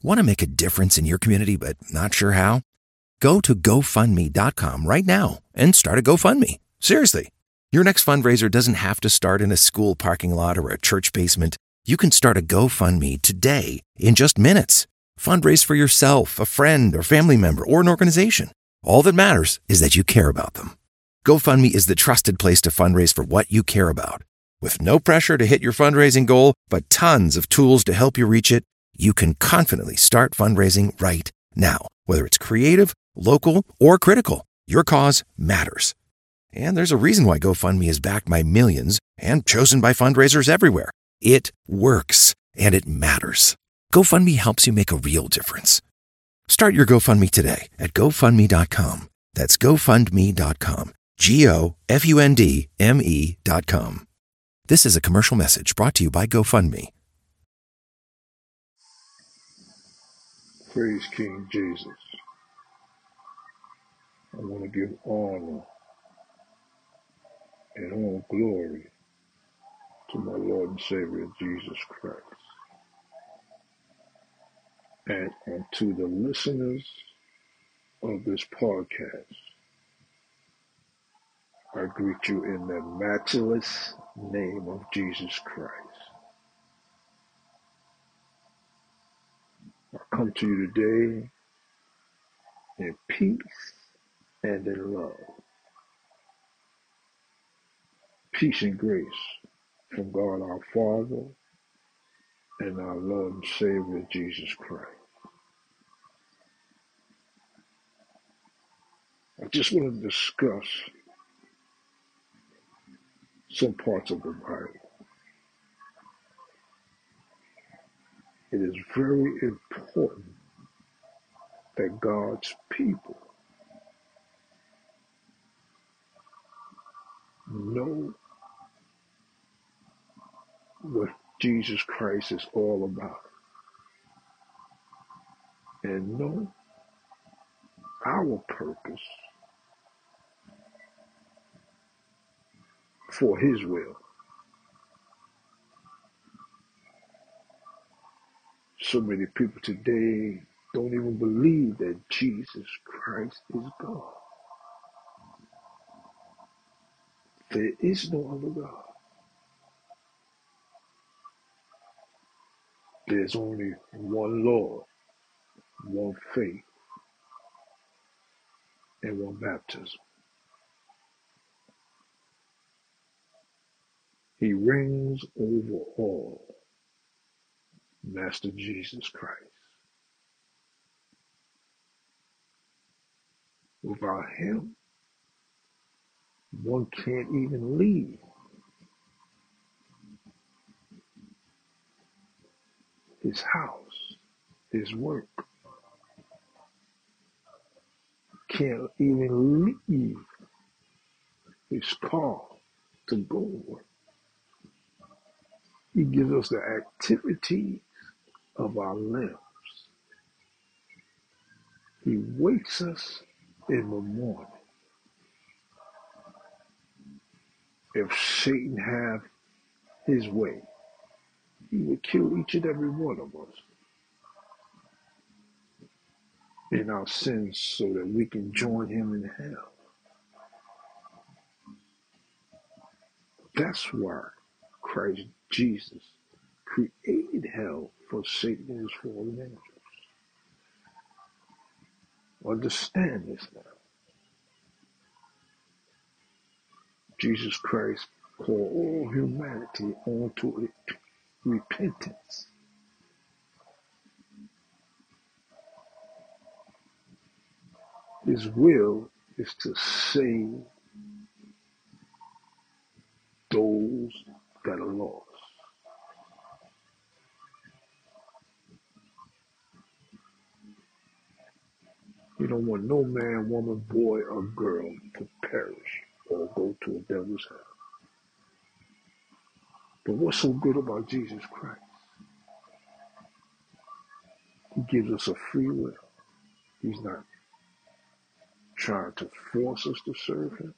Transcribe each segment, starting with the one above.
Want to make a difference in your community but not sure how? Go to GoFundMe.com right now and start a GoFundMe. Seriously. Your next fundraiser doesn't have to start in a school parking lot or a church basement. You can start a GoFundMe today in just minutes. Fundraise for yourself, a friend or family member, or an organization. All that matters is that you care about them. GoFundMe is the trusted place to fundraise for what you care about. With no pressure to hit your fundraising goal, but tons of tools to help you reach it, you can confidently start fundraising right now. Whether it's creative, local, or critical, your cause matters. And there's a reason why GoFundMe is backed by millions and chosen by fundraisers everywhere. It works, and it matters. GoFundMe helps you make a real difference. Start your GoFundMe today at GoFundMe.com. That's GoFundMe.com. GoFundMe.com. This is a commercial message brought to you by GoFundMe. Praise King Jesus. I want to give honor and all glory to my Lord and Savior Jesus Christ. And unto the listeners of this podcast, I greet you in the matchless name of Jesus Christ. I come to you today in peace and in love. Peace and grace from God our Father and our Lord and Savior Jesus Christ. I just want to discuss some parts of the Bible. It is very important that God's people know what Jesus Christ is all about and know our purpose for His will. So many people today don't even believe that Jesus Christ is God. There is no other God. There's only one Lord, one faith, and one baptism. He reigns over all, Master Jesus Christ. Without Him, one can't even leave His house, His work. Can't even leave His car to go to work. He gives us the activity of our limbs. He wakes us in the morning. If Satan have his way, he would kill each and every one of us in our sins so that we can join him in hell. That's why Christ Jesus created hell for Satan and his fallen angels. Understand this now. Jesus Christ called all humanity onto repentance. His will is to save those that are lost. He don't want no man, woman, boy, or girl to perish or go to a devil's hell. But what's so good about Jesus Christ? He gives us a free will. He's not trying to force us to serve him.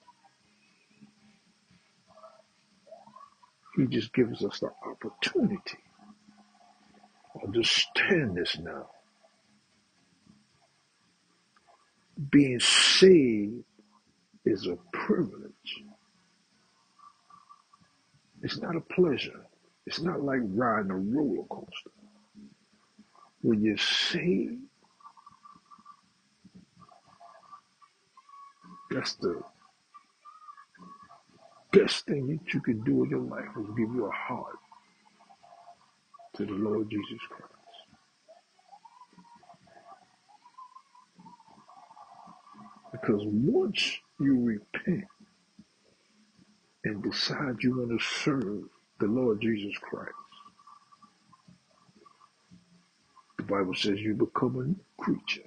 He just gives us the opportunity. Understand this now. Being saved is a privilege. It's not a pleasure. It's not like riding a roller coaster. When you're saved, that's the best thing that you can do in your life is give your heart to the Lord Jesus Christ. Because once you repent and decide you want to serve the Lord Jesus Christ, the Bible says you become a new creature.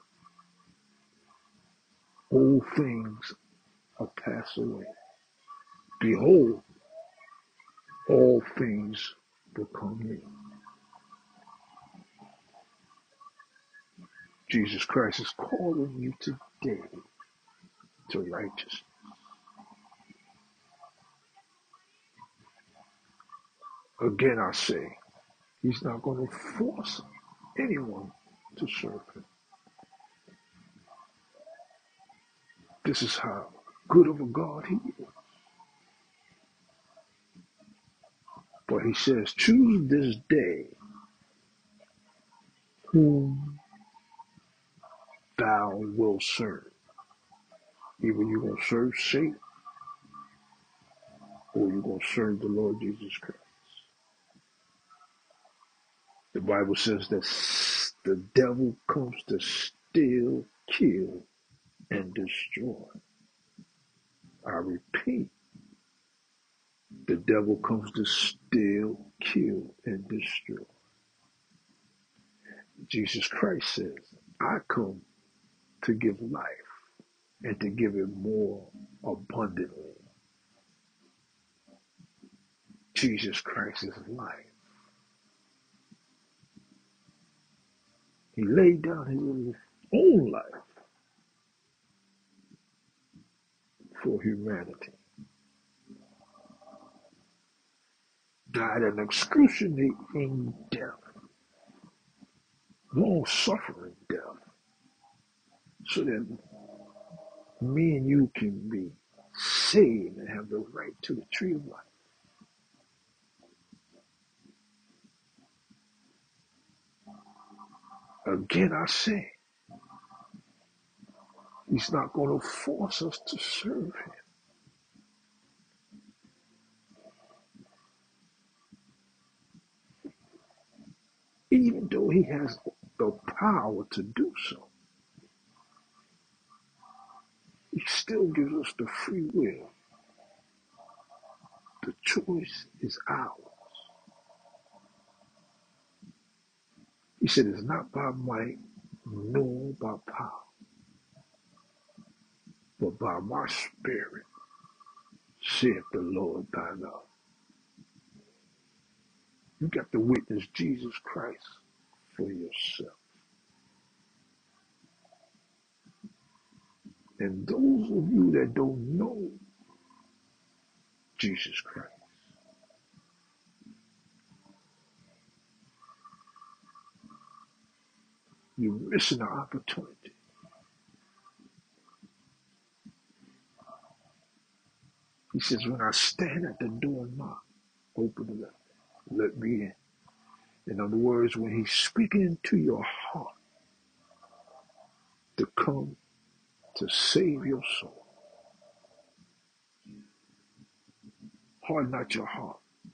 Old things are passed away. Behold, all things become new. Jesus Christ is calling you today to righteousness. Again, I say, he's not going to force anyone to serve him. This is how good of a God he is. But he says, choose this day whom thou wilt serve. Either you're going to serve Satan or you're going to serve the Lord Jesus Christ. The Bible says that the devil comes to steal, kill, and destroy. I repeat, the devil comes to steal, kill, and destroy. Jesus Christ says, I come to give life and to give it more abundantly. Jesus Christ is life. He laid down his own life for humanity. Died an excruciating death, long-suffering death, so that me and you can be saved and have the right to the tree of life. Again, I say, he's not going to force us to serve him. Even though he has the power to do so, he still gives us the free will. The choice is ours. He said, it's not by might, nor by power, but by my spirit, saith the Lord thy God. You got to witness Jesus Christ for yourself. And those of you that don't know Jesus Christ, you're missing an opportunity. He says, when I stand at the door and knock, open it up, let me in. In other words, when he's speaking into your heart to come to save your soul, harden not your heart.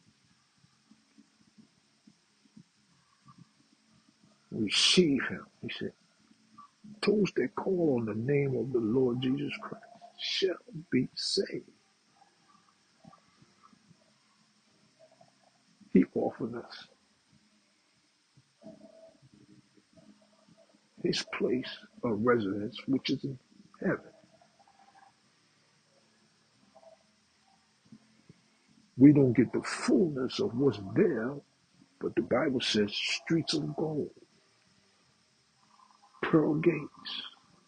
Receive him. He said, those that call on the name of the Lord Jesus Christ shall be saved. He offered us his place of residence, which is in heaven. We don't get the fullness of what's there, but the Bible says streets of gold, pearl gates,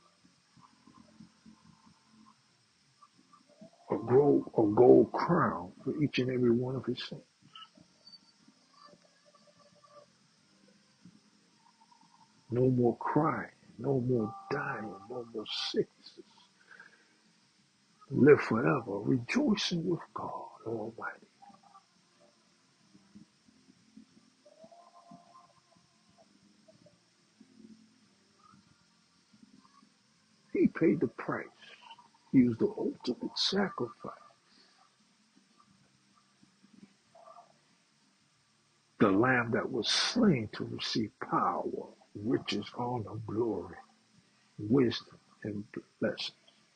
a gold crown for each and every one of his saints. No more crying, No more dying, no more sicknesses. Live forever, rejoicing with God Almighty. He paid the price. He was the ultimate sacrifice. The lamb that was slain to receive power, riches, honor, glory, wisdom, and blessing.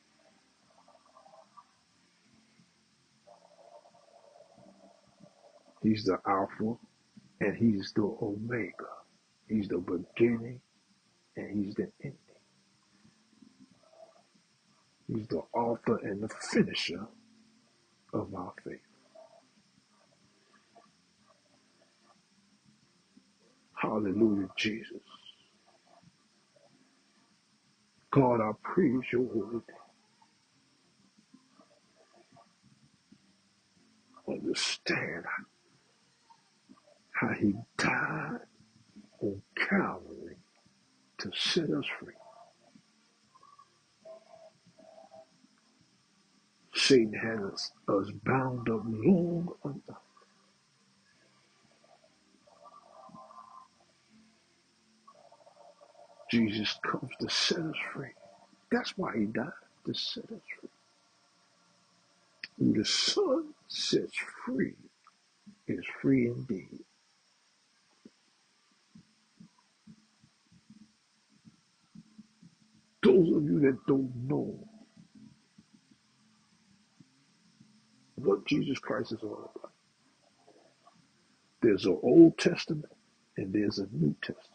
He's the Alpha and he's the Omega. He's the beginning and he's the ending. He's the author and the finisher of our faith. Hallelujah, Jesus. God, I praise your holy name. Understand how he died on Calvary to set us free. Satan had us bound up long enough. Jesus comes to set us free. That's why he died, to set us free. Who the Son sets free is free indeed. Those of you that don't know what Jesus Christ is all about, there's an Old Testament and there's a New Testament.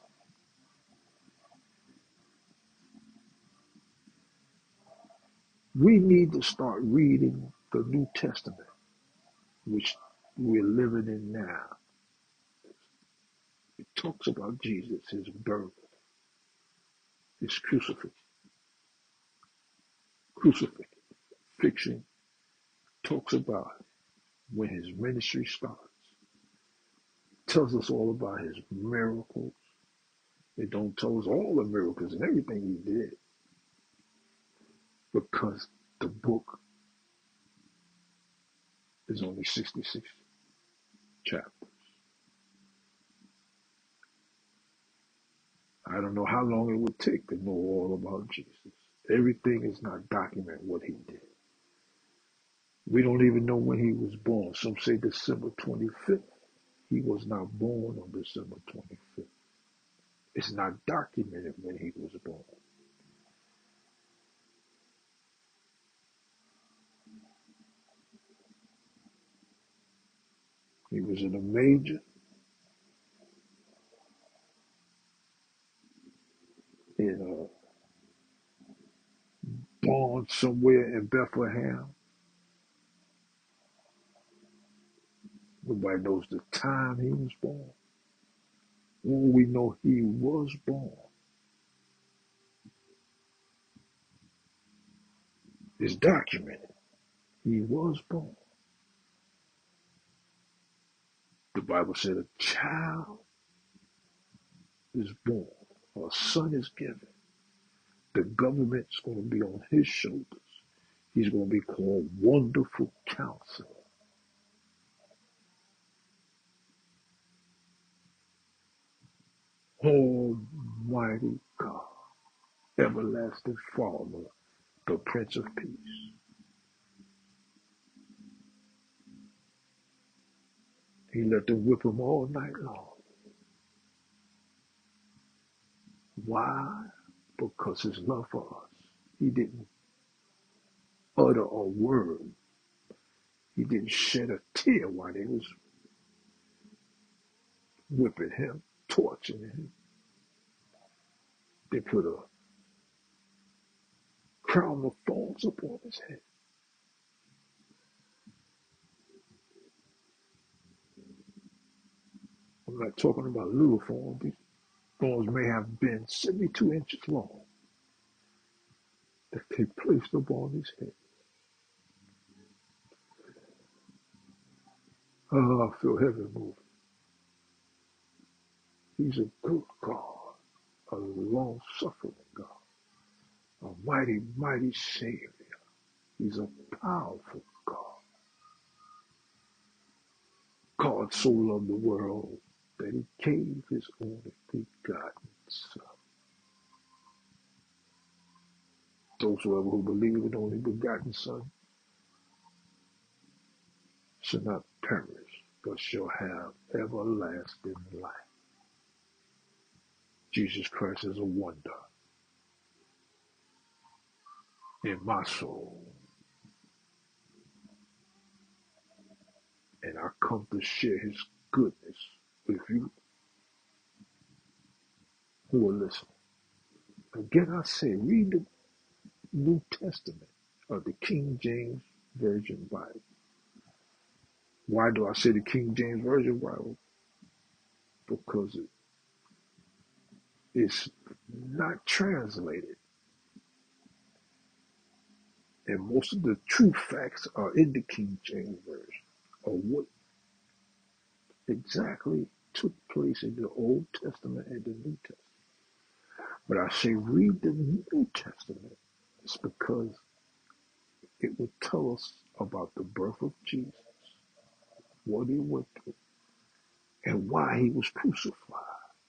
We need to start reading the New Testament, which we're living in now. It talks about Jesus, his birth, his crucifixion, talks about when his ministry starts, tells us all about his miracles. It don't tell us all the miracles and everything he did because the book is only 66 chapters. I don't know how long it would take to know all about Jesus. Everything is not documented what he did. We don't even know when he was born. Some say December 25th. He was not born on December 25th. It's not documented when he was born. He was in a manger in born somewhere in Bethlehem. Nobody knows the time he was born. All we know, he was born. It's documented. He was born. The Bible said a child is born, a son is given. The government's going to be on his shoulders. He's going to be called Wonderful Counselor, Almighty God, Everlasting Father, the Prince of Peace. He let them whip him all night long. Why? Because his love for us. He didn't utter a word. He didn't shed a tear while they was whipping him, torturing him. They put a crown of thorns upon his head. I'm not talking about little thorns. These thorns may have been 72 inches long that they placed upon his head. Oh, I feel heaven moving. He's a good God, a long-suffering God, a mighty, mighty Savior. He's a powerful God. God so loved the world that he gave his only begotten Son. Those who believe in the only begotten Son shall not perish, but shall have everlasting life. Jesus Christ is a wonder in my soul. And I come to share his goodness with you who are listening. Again, I say, read the New Testament of the King James Version Bible. Why do I say the King James Version Bible? Because it's not translated. And most of the true facts are in the King James Version of what exactly took place in the Old Testament and the New Testament. But I say read the New Testament. It's because it will tell us about the birth of Jesus, what he went through, and why he was crucified,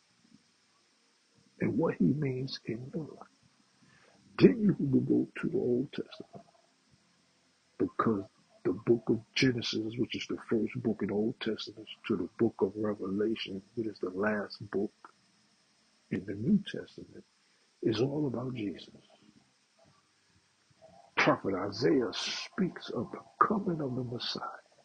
and what he means in your life. Then you will go to the Old Testament, because the book of Genesis, which is the first book in the Old Testament, to the book of Revelation, which is the last book in the New Testament, is all about Jesus. Prophet Isaiah speaks of the coming of the Messiah.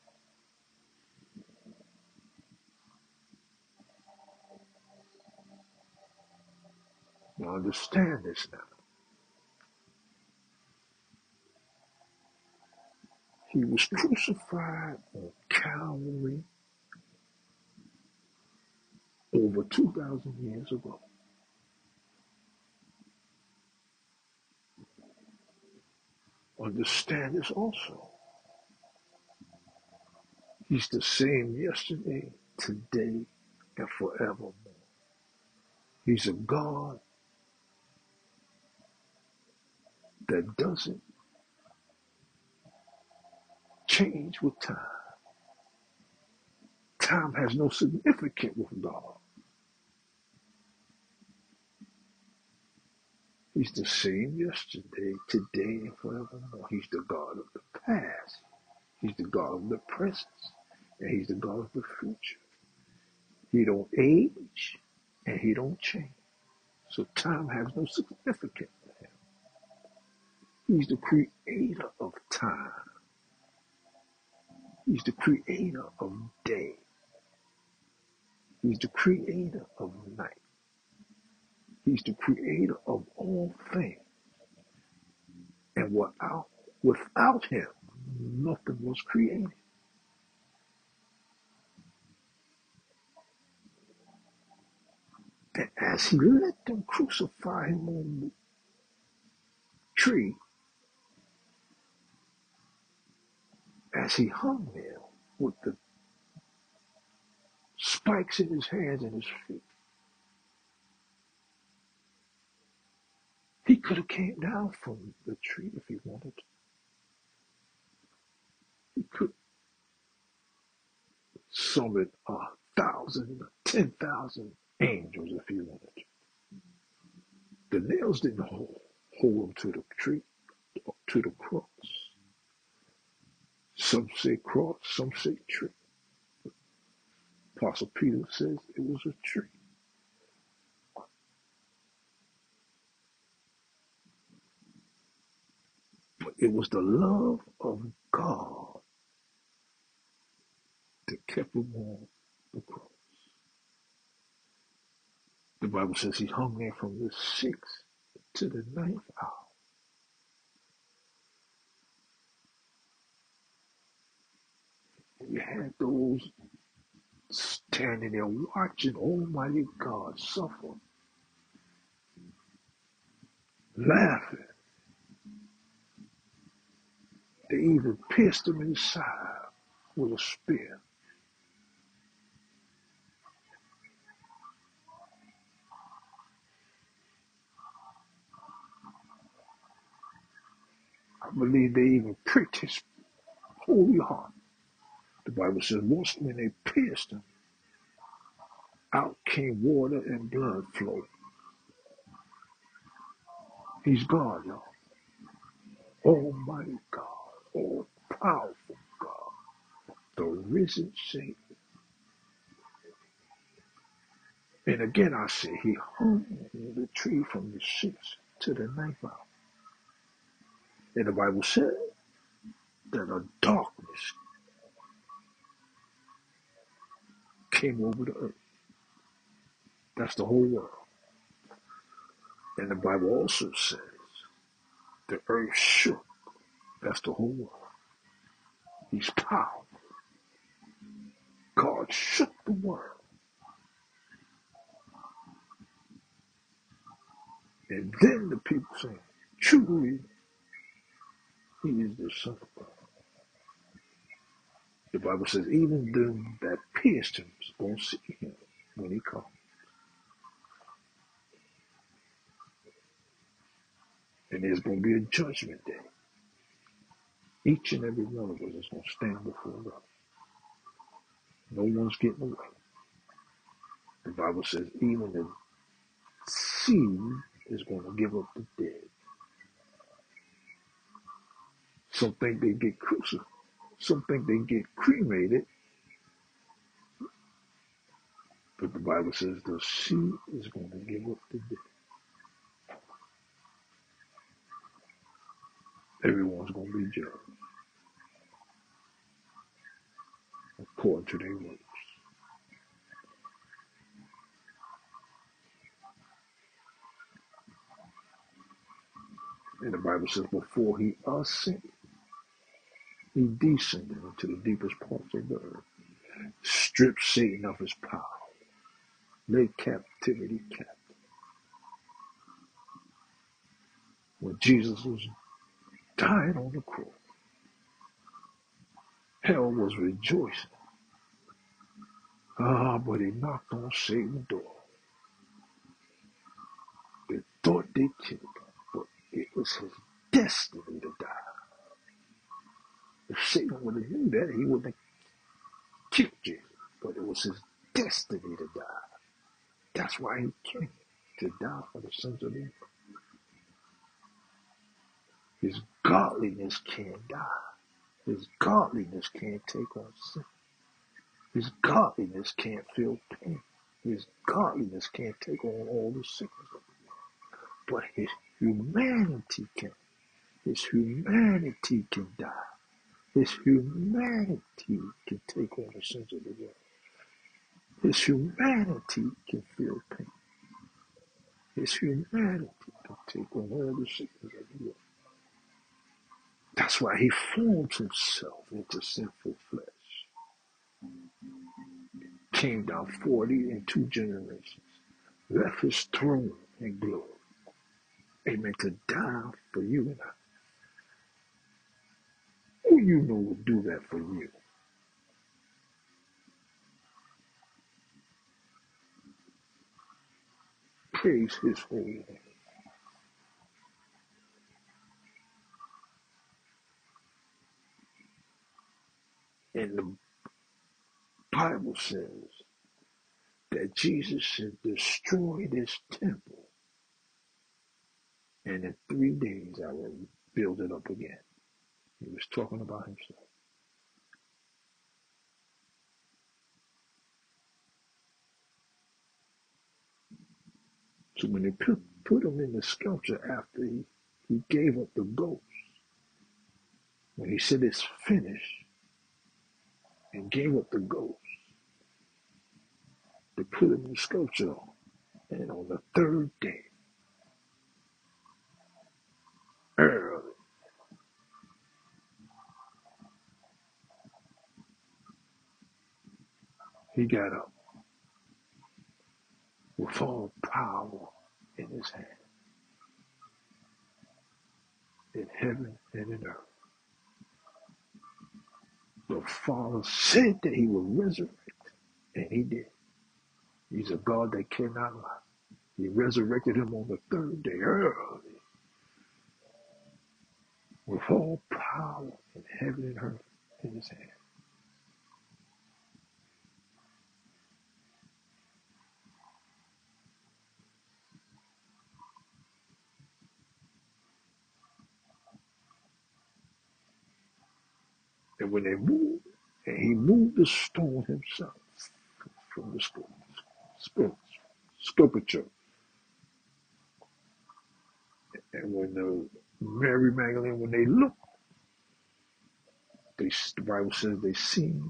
Now understand this now. He was crucified on Calvary over 2,000 years ago. Understand this also. He's the same yesterday, today, and forevermore. He's a God that doesn't change with time. Time has no significance with God. He's the same yesterday, today, and forevermore. He's the God of the past. He's the God of the present. And he's the God of the future. He don't age and he don't change. So time has no significance for him. He's the creator of time. He's the creator of day. He's the creator of night. He's the creator of all things. And without him, nothing was created. And as he let them crucify him on the tree, as he hung there with the spikes in his hands and his feet, he could have came down from the tree if he wanted to. He could summon 1,000, 10,000 angels if he wanted to. The nails didn't hold him to the tree, to the cross. Some say cross, some say tree. Apostle Peter says it was a tree. But it was the love of God that kept him on the cross. The Bible says he hung there from the 6th to the 9th hour. And you had those standing there watching Almighty God suffer, laughing. They even pierced him in the side with a spear. believe they even pricked his holy heart. The Bible says once when they pierced him, out came water and blood flow. He's God, y'all. Almighty God, all powerful God, the risen Savior. And again I say, he hung on the tree from the 6th to the 9th hour. And the Bible said that a darkness came over the earth. That's the whole world. And the Bible also says the earth shook. That's the whole world. He's powerful. God shook the world. And then the people say, truly, he is the Son of God. The Bible says even them that pierced him is going to see him when he comes. And there's going to be a judgment day. Each and every one of us is going to stand before God. No one's getting away. The Bible says even the seed is going to give up the dead. Some think they get crucified. Some think they get cremated. But the Bible says the seed is going to give up the dead. Everyone's going to be judged according to their works. And the Bible says before he ascended, he descended into the deepest parts of the earth, stripped Satan of his power, laid captivity captive. When Jesus was dying on the cross, hell was rejoicing. But he knocked on Satan's door. They thought they killed him, but it was his destiny to die. If Satan would have knew that, he wouldn't have killed Jesus. But it was his destiny to die. That's why he came, to die for the sins of the world. His godliness can't die. His godliness can't take on sin. His godliness can't feel pain. His godliness can't take on all the sickness of the world. But his humanity can. His humanity can die. His humanity can take on the sins of the world. His humanity can feel pain. His humanity can take on all the sickness of the world. That's why he formed himself into sinful flesh. Came down 40 and 2 generations. Left his throne in glory. Amen. To die for you and I. Who you know will do that for you? Praise his holy name. And the Bible says that Jesus should destroy this temple, and in 3 days I will build it up again. He was talking about himself. So when they put him in the sculpture after he gave up the ghost, when he said it's finished and gave up the ghost, they put him in the sculpture. And on the 3rd day, early, he got up with all power in his hand, in heaven and in earth. The Father said that he would resurrect, and he did. He's a God that cannot lie. He resurrected him on the 3rd day early. with all power in heaven and earth in his hand. And when they moved, and he moved the stone himself from the sculpture. And when Mary Magdalene, when they looked, the Bible says they seen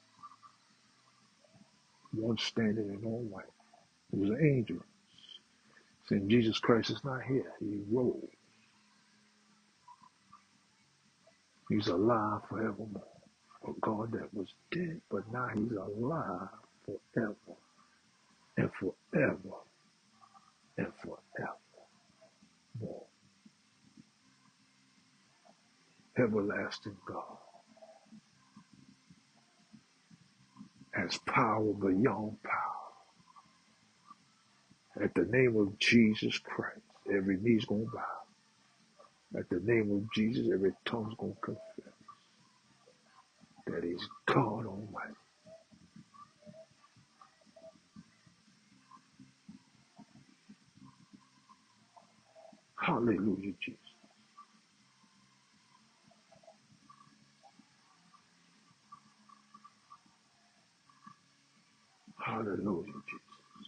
one standing in all white. It was an angel saying Jesus Christ is not here. He rose. He's alive forevermore. A God that was dead, but now he's alive forever and forever and forevermore. Everlasting God has power beyond power. At the name of Jesus Christ, every knee's going to bow. At the name of Jesus, every tongue's going to confess that he's God Almighty. Hallelujah, Jesus. Hallelujah, Jesus.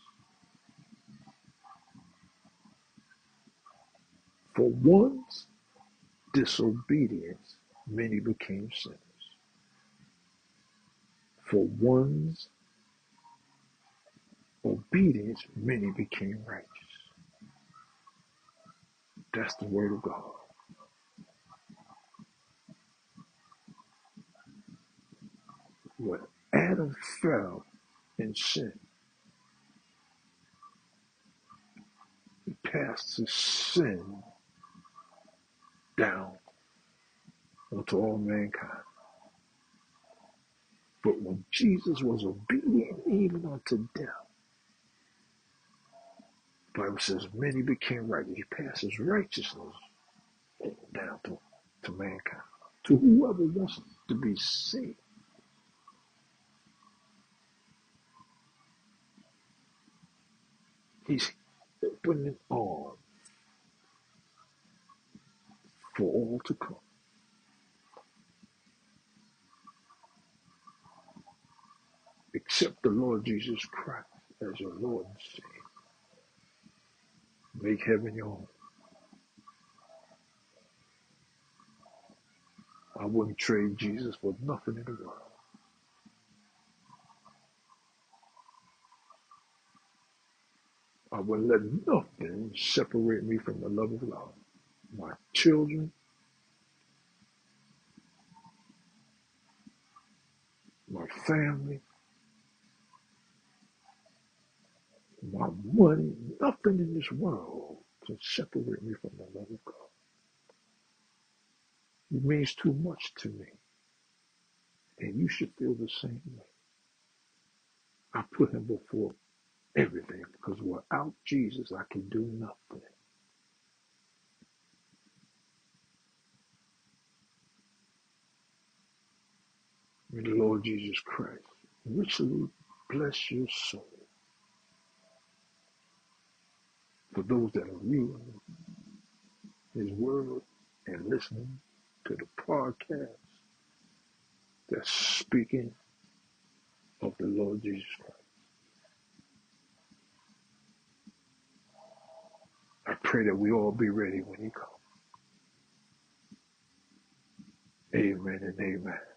For one's disobedience, many became sinners. For one's obedience, many became righteous. That's the word of God. When Adam fell in sin, he passed his sin down unto all mankind. But when Jesus was obedient even unto death, the Bible says many became righteous. He passed his righteousness down to mankind. To whoever wants to be saved. He's opening arms for all to come. Accept the Lord Jesus Christ as your Lord and Savior. Make heaven your home. I wouldn't trade Jesus for nothing in the world. I wouldn't let nothing separate me from the love of God. My children, my family, my money, nothing in this world can separate me from the love of God. It means too much to me. And you should feel the same way. I put him before everything because without Jesus, I can do nothing. May the Lord Jesus Christ richly bless your soul. For those that are reading his word and listening to the podcast that's speaking of the Lord Jesus Christ. I pray that we all be ready when he comes. Amen and amen.